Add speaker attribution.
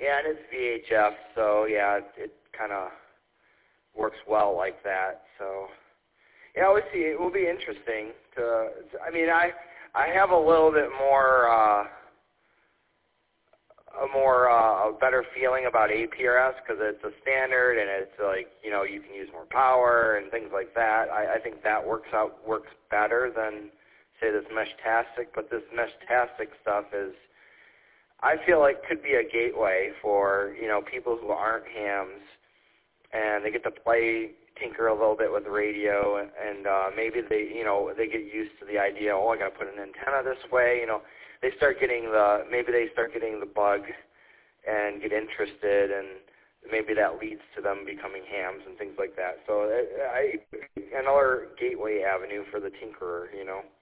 Speaker 1: Yeah, and it's VHF, so yeah, it kind of works well like that. So yeah, we'll see. It will be interesting to. I mean, I have a little bit more a better feeling about APRS because it's a standard and it's like, you know, you can use more power and things like that. I think that works better than say this Meshtastic, but this Meshtastic stuff is, I feel like, could be a gateway for, you know, people who aren't hams, and they get to tinker a little bit with the radio, and maybe they, you know, they get used to the idea, oh, I got to put an antenna this way, you know. Maybe they start getting the bug and get interested, and maybe that leads to them becoming hams and things like that. So another gateway avenue for the tinkerer, you know.